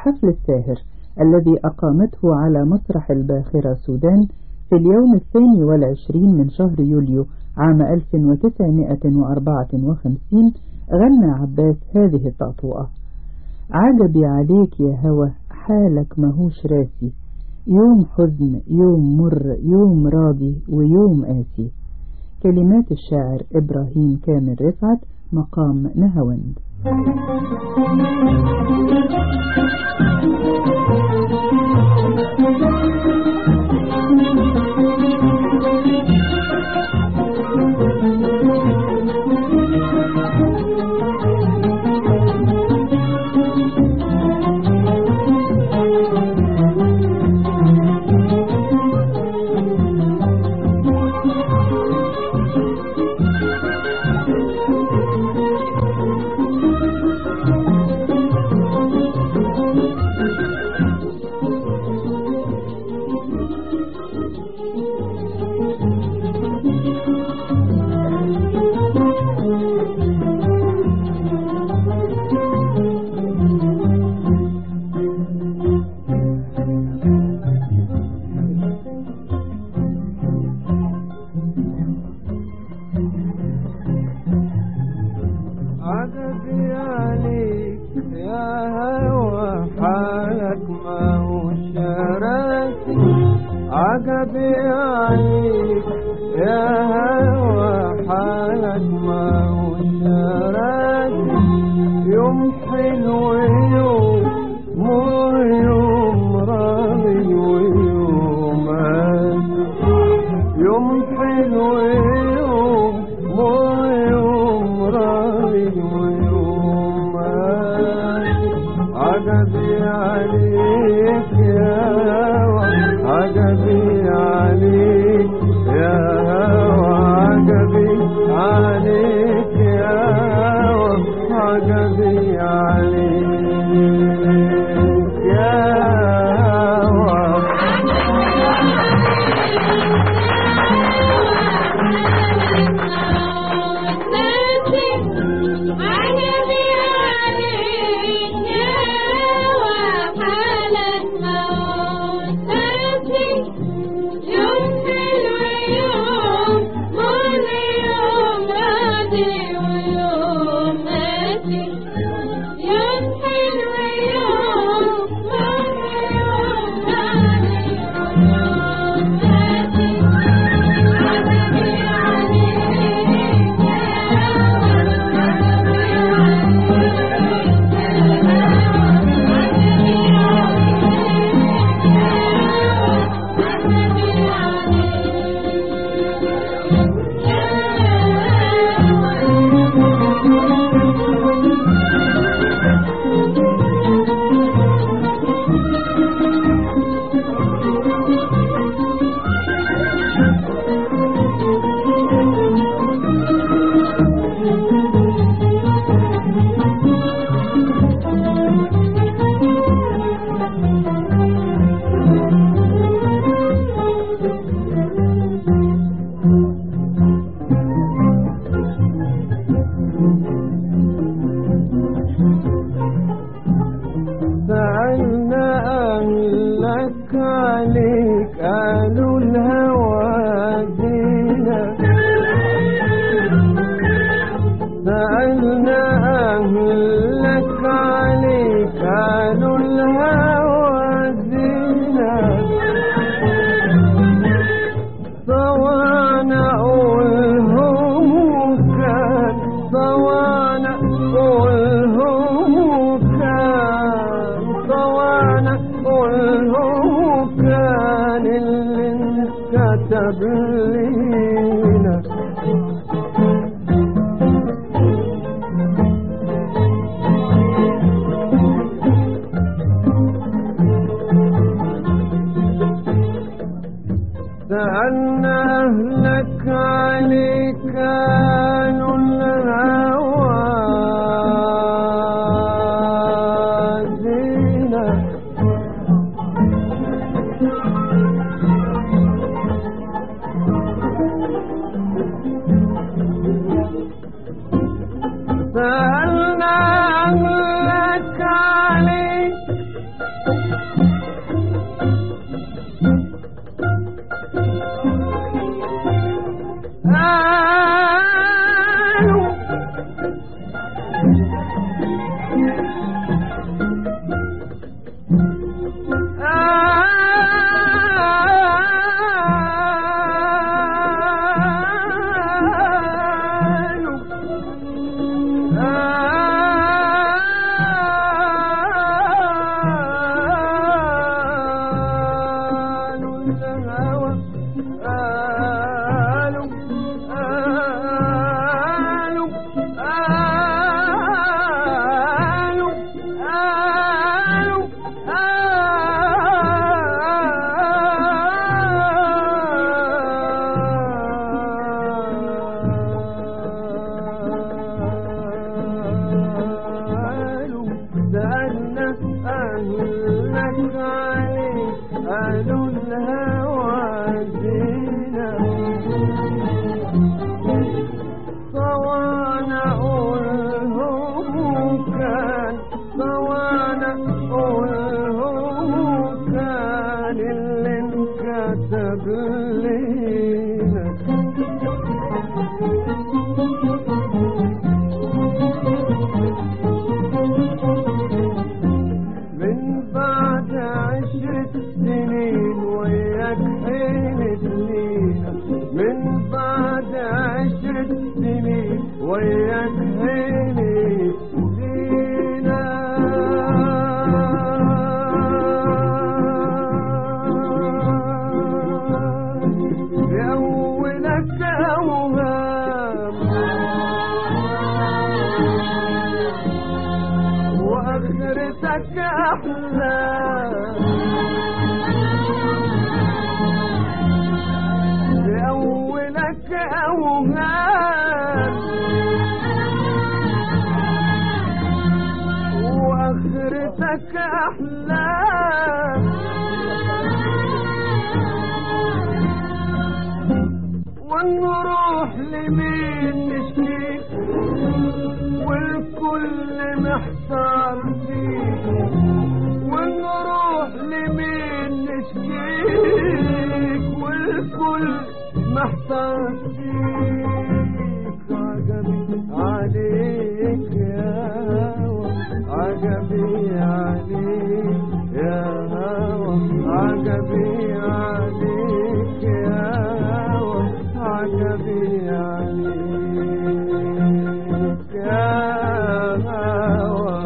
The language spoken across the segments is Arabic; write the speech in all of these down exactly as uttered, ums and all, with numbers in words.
الحفل الساهر الذي أقامته على مسرح الباخرة سودان في اليوم الثاني والعشرين من شهر يوليو عام ألف وتسعمائة وأربعة وخمسين غنى عباس هذه التقطوعة: عجبي عليك يا هوى حالك ماهوش راسي، يوم حزن يوم مر يوم راضي ويوم قاسي. كلمات الشاعر إبراهيم كامل رفعت، مقام نهاوند. عجبي عليك يا هوى حالك ماهوش راسي، عجبي عليك يا هوى حالك ماهوش راسي، يوم حلو يوم مر يوم راضي ويوم قاسي، يوم حلو يوم مر يوم راضي ويوم قاسي. عجبي عليك يا هوى عجبي عليك يا هوى عجبي عليك يا هوى عجبي عليك يا هوى. سألنا أهلك عليك قالوا الهوى زينة، سألنا أهلك عليك قالوا الهوى زينة، صوانا قولهم كان صوانا قولهم كان صوانا قولهم كان اللي انكتب لينا. سألنا أهلك عليك كانوا الهوى زينة، سألنا أهلك عليك أهلك عليك قالوا الهوى زينة صوانا قولهم كان صوانا قولهم كان اللي انكتب لينا من بعد عشرة سنين وياك حين سنينا من بعد عشرة سنين وياك حين سنينا بأولك أوهام وآخرتك أحلام بأولك أوهام وآخرتك أحلام ونروح لمين نشكيك والكل محتار فيك ونروح لمين نشكيك والكل محتار فيك عجبي عليك يا هوى عجبي عليك يا هوى عجبي عليك يا هوى عجبي عليك يا هوى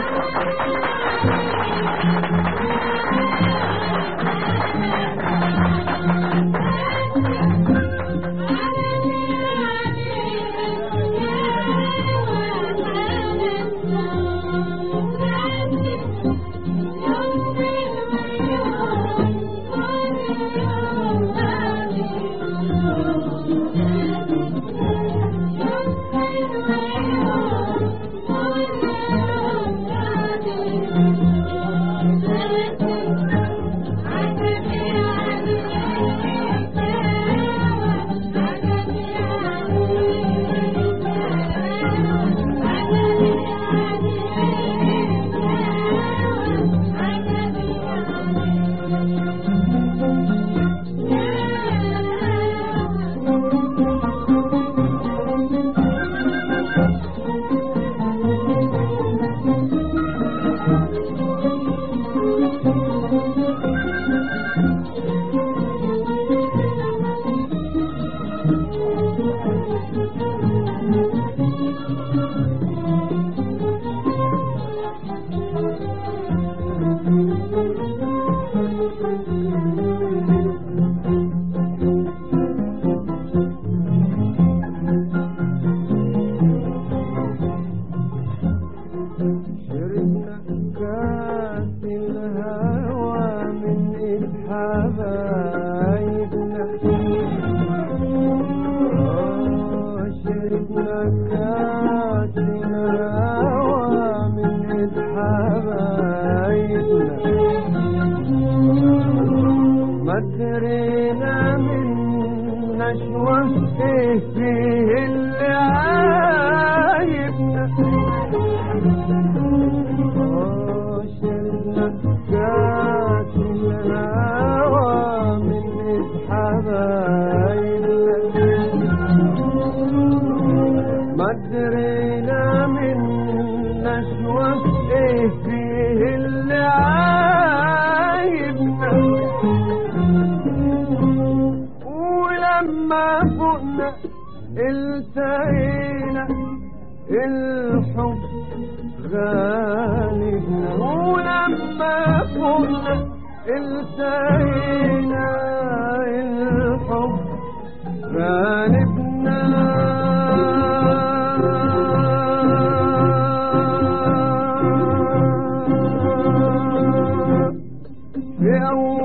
شربنا كاس الهوى من إيد حبايبنا آه شربنا كاس الهوى من إيد حبايبنا ما درينا من نشوة إيه فيه اللي عايبنا شربنا كاس الهوى من إيد حبايبنا ما درينا من نشوة إيه فيه اللي عايبنا ولما فوقنا التقينا الحب غالبنا ولما فوقنا التقينا الحب غالبنا في أول